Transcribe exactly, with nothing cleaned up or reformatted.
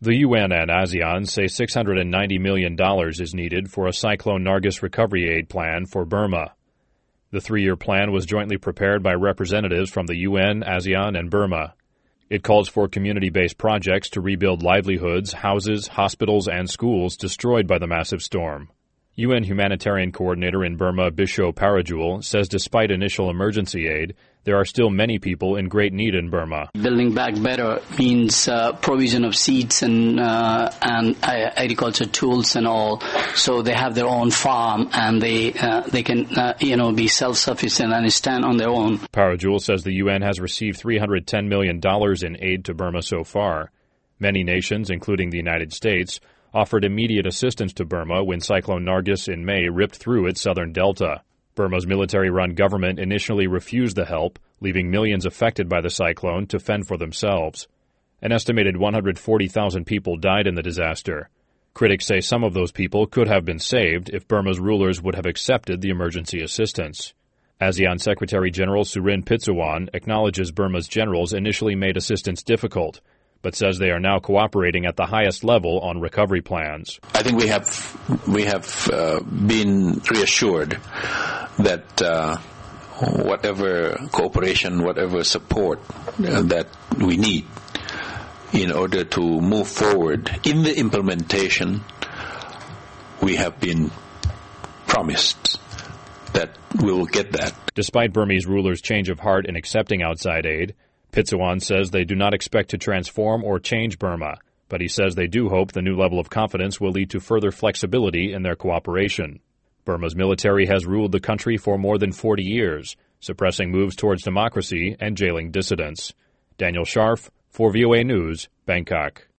The U N and ASEAN say six hundred ninety million dollars is needed for a Cyclone Nargis recovery aid plan for Burma. The three-year plan was jointly prepared by representatives from the U N, ASEAN, and Burma. It calls for community-based projects to rebuild livelihoods, houses, hospitals, and schools destroyed by the massive storm. U N Humanitarian Coordinator in Burma, Bisho Parajul, says despite initial emergency aid, there are still many people in great need in Burma. Building back better means uh, provision of seeds and uh, and uh, agriculture tools and all, so they have their own farm and they uh, they can uh, you know be self-sufficient and stand on their own. Parajul says the U N has received three hundred ten million dollars in aid to Burma so far. Many nations, including the United States, offered immediate assistance to Burma when Cyclone Nargis in May ripped through its southern delta. Burma's military-run government initially refused the help, leaving millions affected by the cyclone to fend for themselves. An estimated one hundred forty thousand people died in the disaster. Critics say some of those people could have been saved if Burma's rulers would have accepted the emergency assistance. ASEAN Secretary General Surin Pitsuwan acknowledges Burma's generals initially made assistance difficult, but says they are now cooperating at the highest level on recovery plans. I think we have we have uh, been reassured that uh, whatever cooperation, whatever support uh, that we need in order to move forward in the implementation, we have been promised that we will get that. Despite Burmese rulers' change of heart in accepting outside aid, Pitsuwan says they do not expect to transform or change Burma, but he says they do hope the new level of confidence will lead to further flexibility in their cooperation. Burma's military has ruled the country for more than forty years, suppressing moves towards democracy and jailing dissidents. Daniel Scharf, for V O A News, Bangkok.